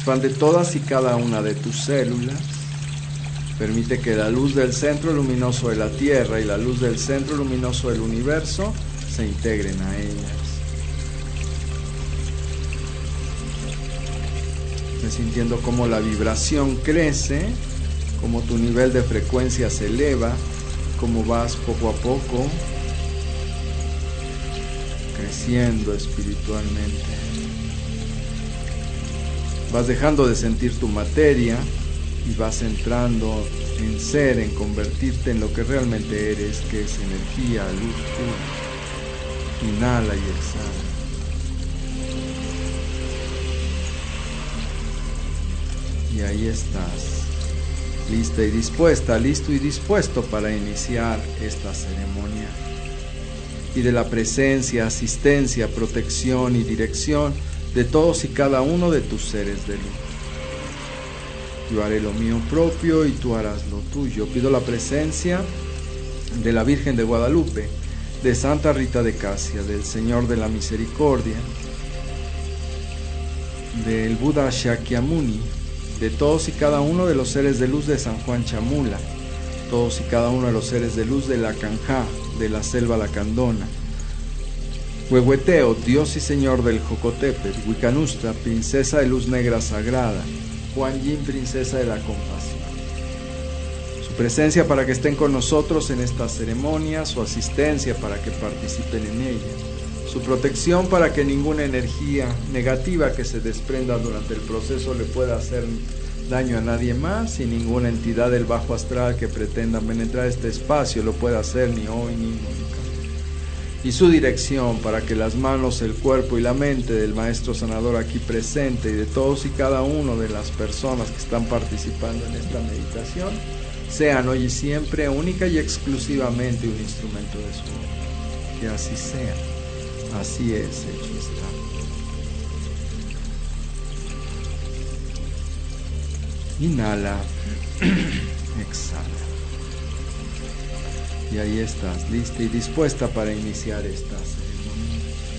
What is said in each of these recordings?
Expande todas y cada una de tus células. Permite que la luz del centro luminoso de la Tierra y la luz del centro luminoso del universo se integren a ellas. Sintiendo cómo la vibración crece, cómo tu nivel de frecuencia se eleva, cómo vas poco a poco creciendo espiritualmente. Vas dejando de sentir tu materia y vas entrando en ser, en convertirte en lo que realmente eres, que es energía, luz pura. Inhala y exhala. Y ahí estás, lista y dispuesta, listo y dispuesto para iniciar esta ceremonia. Y de la presencia, asistencia, protección y dirección de todos y cada uno de tus seres de luz. Yo haré lo mío propio y tú harás lo tuyo. Pido la presencia de la Virgen de Guadalupe, de Santa Rita de Casia, del Señor de la Misericordia, del Buda Shakyamuni, de todos y cada uno de los seres de luz de San Juan Chamula, todos y cada uno de los seres de luz de la Canjá, de la selva lacandona, Huehueteo, Dios y Señor del Jocotepetl, Huicanusta, princesa de luz negra sagrada, Kuan Yin, princesa de la compasión. Su presencia para que estén con nosotros en esta ceremonia, su asistencia para que participen en ella, su protección para que ninguna energía negativa que se desprenda durante el proceso le pueda hacer daño a nadie más, y ninguna entidad del bajo astral que pretenda penetrar este espacio lo pueda hacer ni hoy ni nunca. Y su dirección para que las manos, el cuerpo y la mente del Maestro Sanador aquí presente y de todos y cada uno de las personas que están participando en esta meditación sean hoy y siempre única y exclusivamente un instrumento de su obra. Que así sea. Así es, hecho está. Inhala, exhala. Y ahí estás, lista y dispuesta para iniciar esta ceremonia.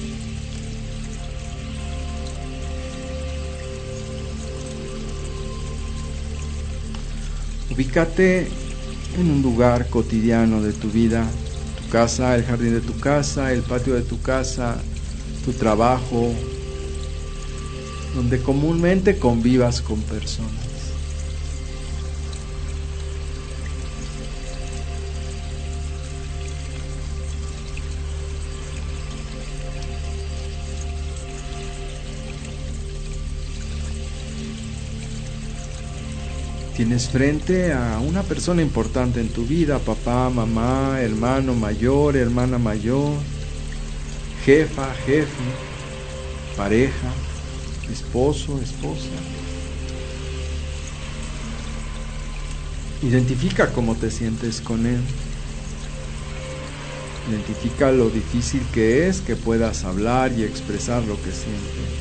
Ubícate en un lugar cotidiano de tu vida. Tu casa, el jardín de tu casa, el patio de tu casa, tu trabajo, donde comúnmente convivas con personas. Tienes frente a una persona importante en tu vida, papá, mamá, hermano mayor, hermana mayor, jefa, jefe, pareja, esposo, esposa. Identifica cómo te sientes con él. Identifica lo difícil que es que puedas hablar y expresar lo que sientes.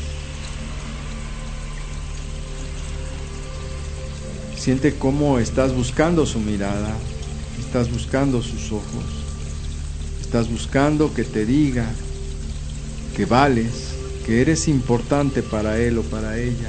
Siente cómo estás buscando su mirada, estás buscando sus ojos, estás buscando que te diga que vales, que eres importante para él o para ella.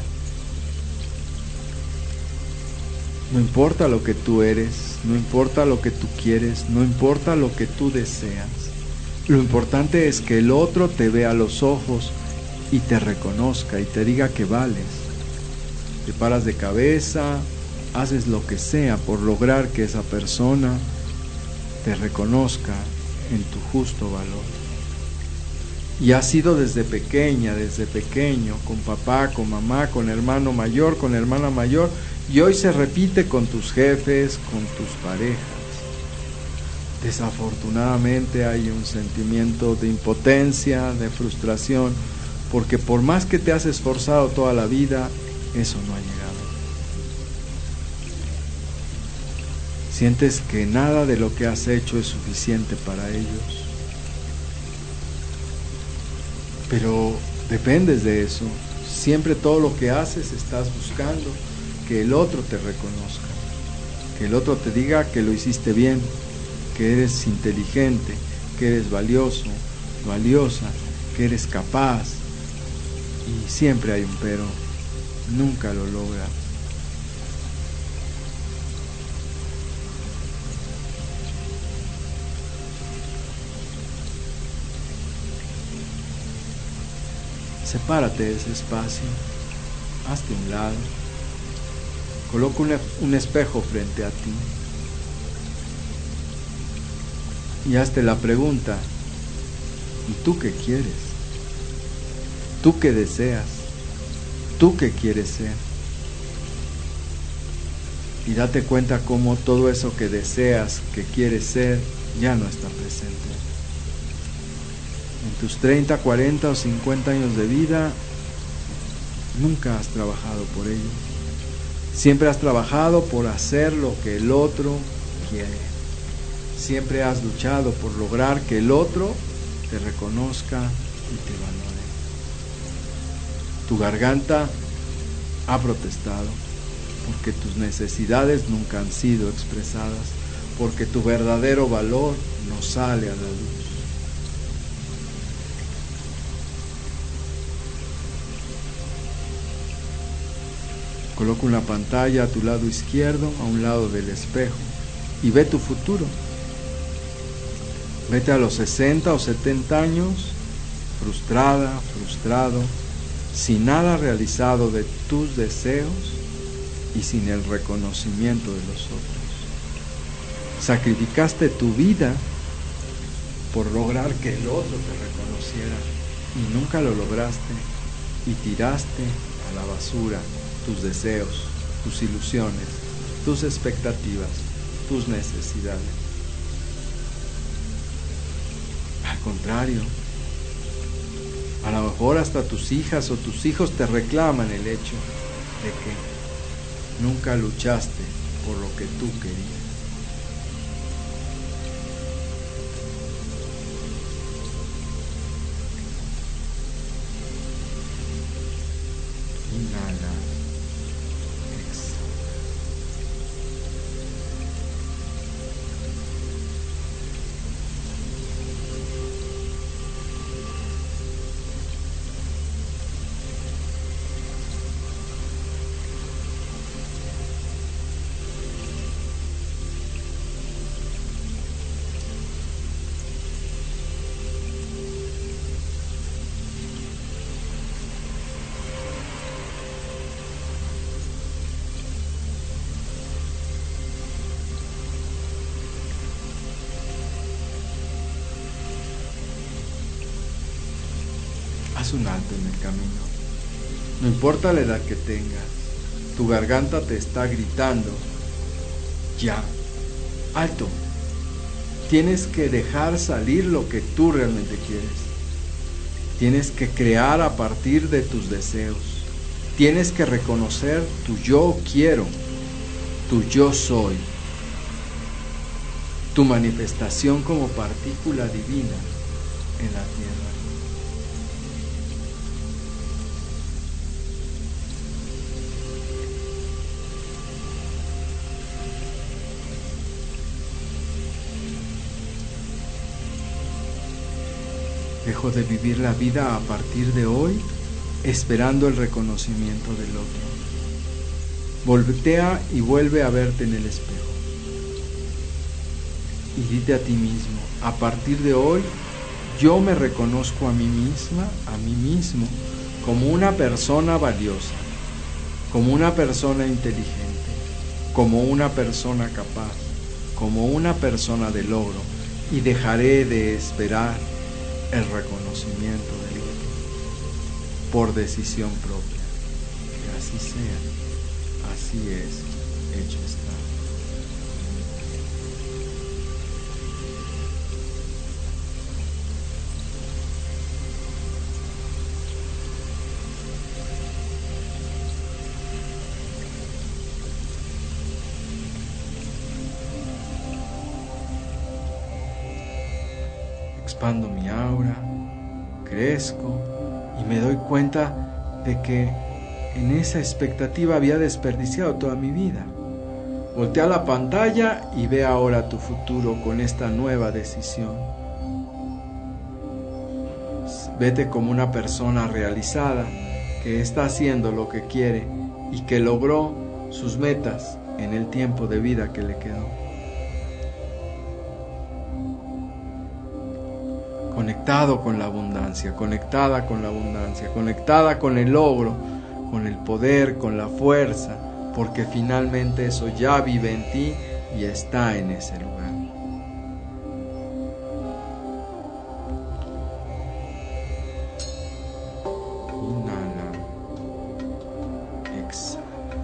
No importa lo que tú eres, no importa lo que tú quieres, no importa lo que tú deseas. Lo importante es que el otro te vea a los ojos y te reconozca y te diga que vales. Te paras de cabeza, haces lo que sea por lograr que esa persona te reconozca en tu justo valor. Y ha sido desde pequeña, desde pequeño, con papá, con mamá, con hermano mayor, con hermana mayor, y hoy se repite con tus jefes, con tus parejas. Desafortunadamente hay un sentimiento de impotencia, de frustración, porque por más que te has esforzado toda la vida, eso no ha llegado. Sientes que nada de lo que has hecho es suficiente para ellos. Pero dependes de eso. Siempre todo lo que haces estás buscando que el otro te reconozca, que el otro te diga que lo hiciste bien, que eres inteligente, que eres valioso, valiosa, que eres capaz. Y siempre hay un pero. nunca lo logras. Sepárate de ese espacio, hazte un lado, coloca un espejo frente a ti y hazte la pregunta: ¿y tú qué quieres? ¿Tú qué deseas? ¿Tú qué quieres ser? Y date cuenta cómo todo eso que deseas, que quieres ser, ya no está presente. En tus 30, 40 o 50 años de vida, nunca has trabajado por ello. Siempre has trabajado por hacer lo que el otro quiere. Siempre has luchado por lograr que el otro te reconozca y te valore. Tu garganta ha protestado porque tus necesidades nunca han sido expresadas, porque tu verdadero valor no sale a la luz. Coloca una pantalla a tu lado izquierdo, a un lado del espejo, y ve tu futuro. Vete a los 60 o 70 años, frustrada, frustrado, sin nada realizado de tus deseos y sin el reconocimiento de los otros. Sacrificaste tu vida por lograr que el otro te reconociera y nunca lo lograste, y tiraste a la basura tus deseos, tus ilusiones, tus expectativas, tus necesidades. Al contrario, a lo mejor hasta tus hijas o tus hijos te reclaman el hecho de que nunca luchaste por lo que tú querías. Inhala. Haz un alto en el camino. No importa la edad que tengas, tu garganta te está gritando: ya, alto. Tienes que dejar salir lo que tú realmente quieres. Tienes que crear a partir de tus deseos. Tienes que reconocer tu yo quiero, tu yo soy, tu manifestación como partícula divina en la tierra. Dejo de vivir la vida a partir de hoy esperando el reconocimiento del otro. Voltea y vuelve a verte en el espejo. Y dite a ti mismo: a partir de hoy yo me reconozco a mí misma, a mí mismo, como una persona valiosa, como una persona inteligente, como una persona capaz, como una persona de logro, y dejaré de esperar el reconocimiento del otro por decisión propia. Que así sea, así es, hecho está. Expando mi aura, crezco y me doy cuenta de que en esa expectativa había desperdiciado toda mi vida. Voltea la pantalla y ve ahora tu futuro con esta nueva decisión. Vete como una persona realizada, que está haciendo lo que quiere y que logró sus metas en el tiempo de vida que le quedó. Conectado con la abundancia, conectada con la abundancia, conectada con el logro, con el poder, con la fuerza, porque finalmente eso ya vive en ti y está en ese lugar. Inhala, exhala.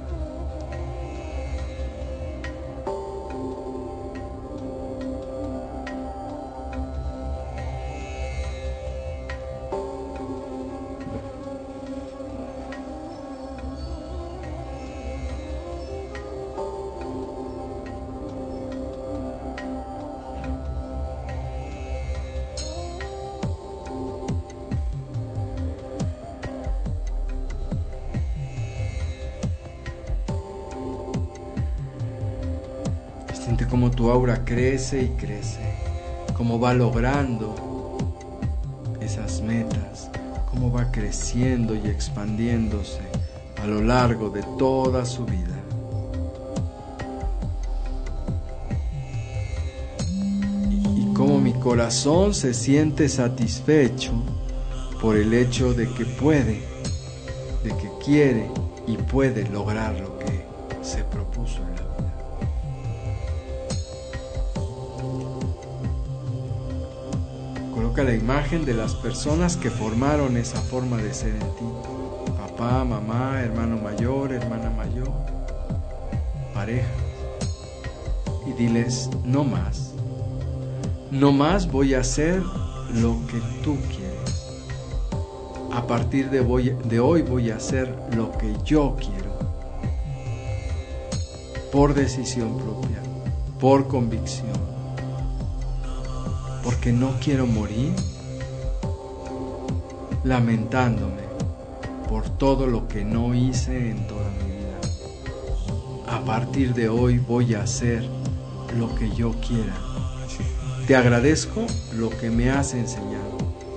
Siente cómo tu aura crece y crece, cómo va logrando esas metas, cómo va creciendo y expandiéndose a lo largo de toda su vida. Y cómo mi corazón se siente satisfecho por el hecho de que puede, de que quiere y puede lograr lo que se propuso en la vida. Coloca la imagen de las personas que formaron esa forma de ser en ti. Papá, mamá, hermano mayor, hermana mayor, pareja. Y diles, no más. No más voy a hacer lo que tú quieres. A partir de hoy voy a hacer lo que yo quiero. Por decisión propia, por convicción. Porque no quiero morir lamentándome por todo lo que no hice en toda mi vida. A partir de hoy voy a hacer lo que yo quiera. Te agradezco lo que me has enseñado.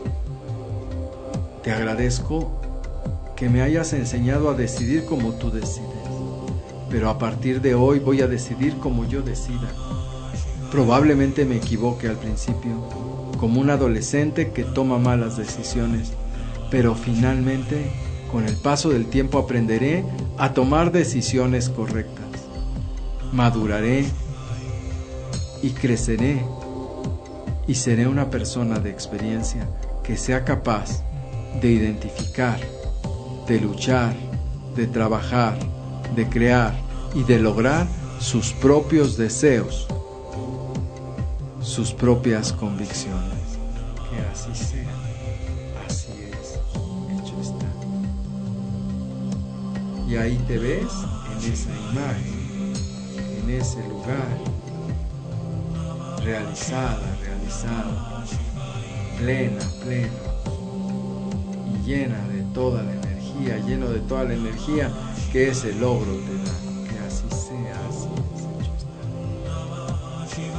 Te agradezco que me hayas enseñado a decidir como tú decides. Pero a partir de hoy voy a decidir como yo decida. Probablemente me equivoque al principio, como un adolescente que toma malas decisiones, pero finalmente, con el paso del tiempo aprenderé a tomar decisiones correctas. Maduraré y creceré y seré una persona de experiencia que sea capaz de identificar, de luchar, de trabajar, de crear y de lograr sus propios deseos, sus propias convicciones. Que así sea, así es, hecho está. Y ahí te ves en esa imagen, en ese lugar, realizada, plena, y llena de toda la energía, lleno de toda la energía que ese logro te da. Que así sea, así es, hecho está.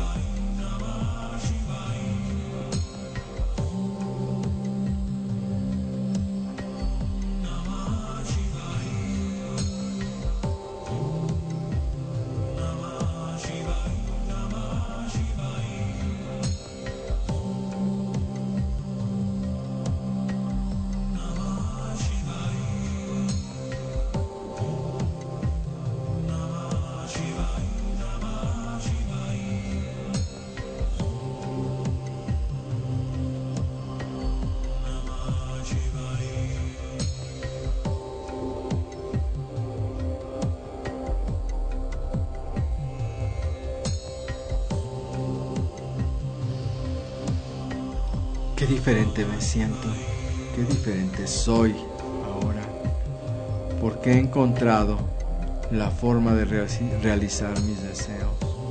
Qué diferente me siento, qué diferente soy ahora, porque he encontrado la forma de realizar mis deseos.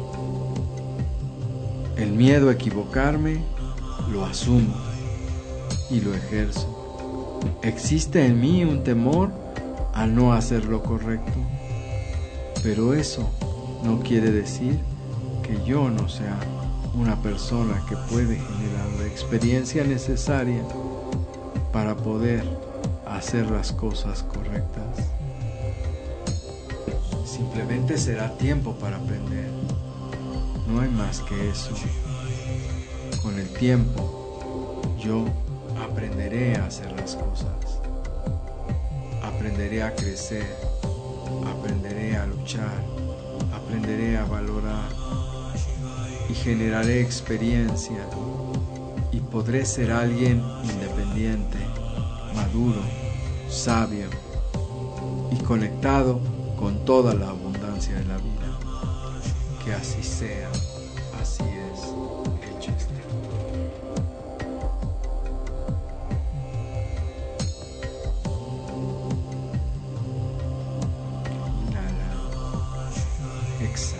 El miedo a equivocarme lo asumo y lo ejerzo. Existe en mí un temor a no hacer lo correcto, pero eso no quiere decir que yo no sea una persona que puede generar la experiencia necesaria para poder a hacer las cosas correctas. Simplemente será tiempo para aprender. No hay más que eso. Con el tiempo, yo aprenderé a hacer las cosas. Aprenderé a crecer. Aprenderé a luchar. Aprenderé a valorar. Y generaré experiencia. Y podré ser alguien independiente, maduro, sabio y conectado con toda la abundancia de la vida. Que así sea, así es, hecho está. Inhala, exhala.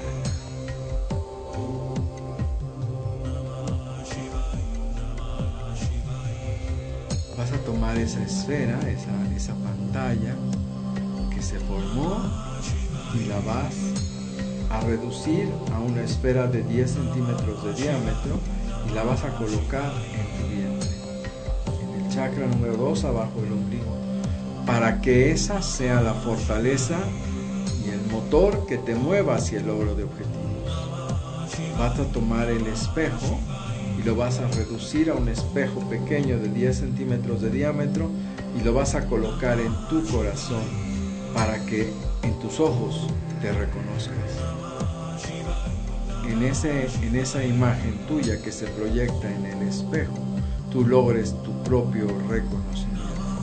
Vas a tomar esa esfera, esa pantalla que se formó y la vas a reducir a una esfera de 10 centímetros de diámetro y la vas a colocar en tu vientre, en el chakra número 2 abajo del ombligo, para que esa sea la fortaleza y el motor que te mueva hacia el logro de objetivos. Vas a tomar el espejo y lo vas a reducir a un espejo pequeño de 10 centímetros de diámetro y lo vas a colocar en tu corazón para que en tus ojos te reconozcas. En esa imagen tuya que se proyecta en el espejo, tú logres tu propio reconocimiento.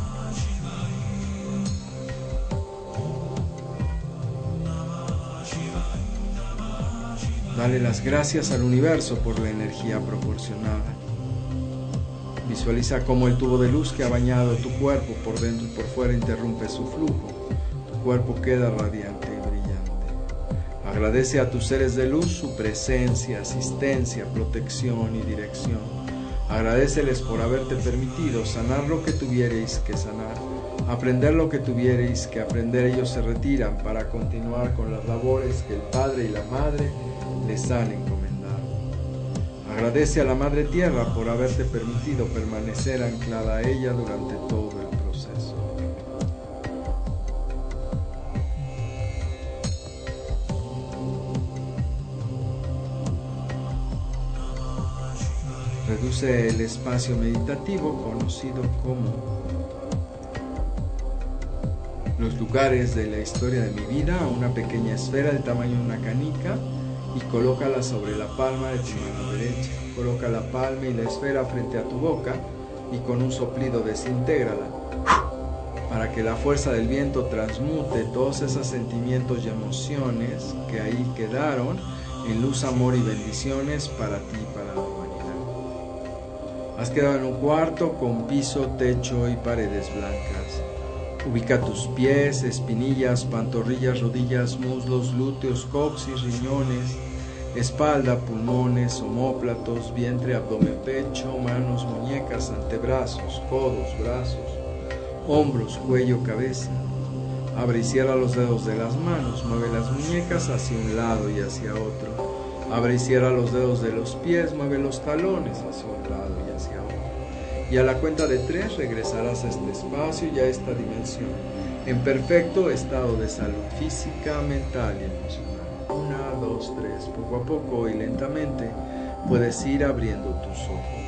Dale las gracias al universo por la energía proporcionada. Visualiza cómo el tubo de luz que ha bañado tu cuerpo por dentro y por fuera interrumpe su flujo. Tu cuerpo queda radiante y brillante. Agradece a tus seres de luz su presencia, asistencia, protección y dirección. Agradéceles por haberte permitido sanar lo que tuvierais que sanar, aprender lo que tuvierais que aprender. Ellos se retiran para continuar con las labores que el Padre y la Madre les han encomendado. Agradece a la Madre Tierra por haberte permitido permanecer anclada a ella durante todo el proceso. Reduce el espacio meditativo conocido como los lugares de la historia de mi vida a una pequeña esfera del tamaño de una canica y colócala sobre la palma de tu mano derecha. Coloca la palma y la esfera frente a tu boca y con un soplido desintégrala para que la fuerza del viento transmute todos esos sentimientos y emociones que ahí quedaron en luz, amor y bendiciones para ti y para la humanidad. Has quedado en un cuarto con piso, techo y paredes blancas. Ubica tus pies, espinillas, pantorrillas, rodillas, muslos, glúteos, coxis, riñones, espalda, pulmones, omóplatos, vientre, abdomen, pecho, manos, muñecas, antebrazos, codos, brazos, hombros, cuello, cabeza. Abre y cierra los dedos de las manos, mueve las muñecas hacia un lado y hacia otro. Abre y cierra los dedos de los pies, mueve los talones hacia un lado y hacia otro. Y a la cuenta de 3 regresarás a este espacio y a esta dimensión, en perfecto estado de salud física, mental y emocional. 1, 2, 3. Poco a poco y lentamente puedes ir abriendo tus ojos.